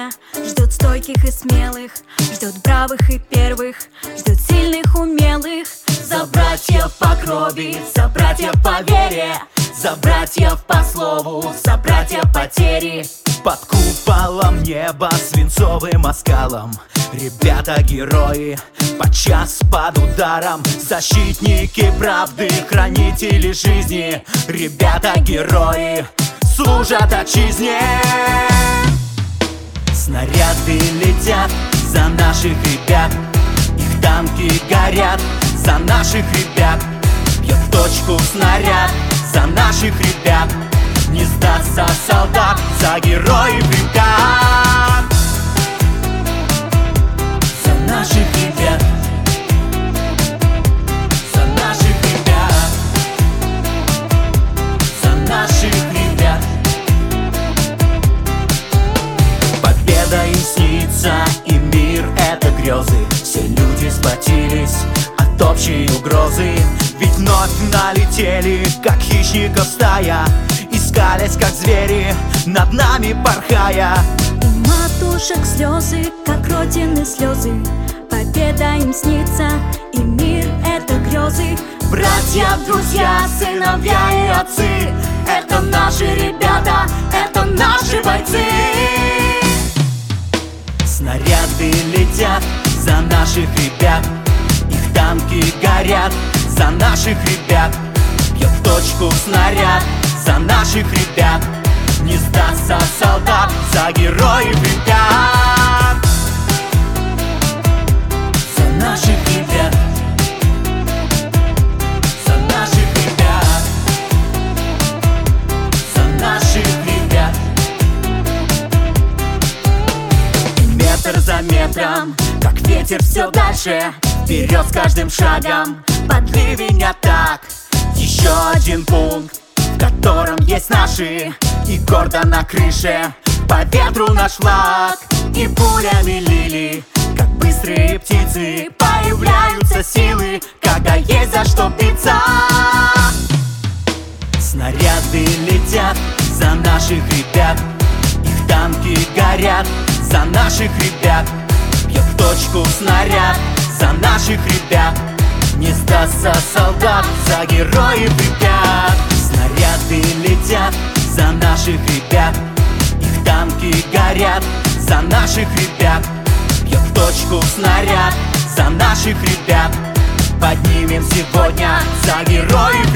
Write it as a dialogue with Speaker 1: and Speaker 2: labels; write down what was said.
Speaker 1: Россия ждет стойких и смелых, ждет бравых и первых, ждет сильных, умелых.
Speaker 2: За братьев по крови, за братьев по вере, за братьев по слову, за братьев потери.
Speaker 3: Под куполом неба свинцовым оскалом ребята-герои, подчас под ударом, защитники правды, хранители жизни. Ребята-герои служат отчизне. Снаряды летят за наших ребят, их танки горят за наших ребят. Бьет в точку снаряд за наших ребят. Не сдастся солдат за героев ребят. За наших ребят, за наших ребят, за наших ребят. Победа им снится, и мир — это грезы. Все люди сплотились от общей угрозы, ведь вновь налетели, как хищников стая, искались, как звери, над нами порхая.
Speaker 1: У матушек слезы, как родины слезы. Победа им снится, и мир — это грезы.
Speaker 2: Братья, друзья, сыновья и отцы — это наши ребята, это наши бойцы.
Speaker 3: Снаряды летят за наших ребят, их танки горят за наших ребят. Бьет в точку снаряд за наших ребят. Не сдастся солдат за героев ребят. За наших ребят, за наших ребят, за наших ребят. Метр за метром, как ветер все дальше, вперед с каждым шагом, под ливень атак. Еще один пункт, в котором есть наши, и гордо на крыше по ветру наш флаг. И пулями лили, как быстрые птицы, появляются силы, когда есть за что биться. Снаряды летят за наших ребят, их танки горят за наших ребят. Бьет в точку снаряд за наших ребят. Не сдастся солдат за героев ребят. Снаряды летят за наших ребят, их танки горят за наших ребят. Бьет в точку снаряд за наших ребят. Поднимем сегодня за героев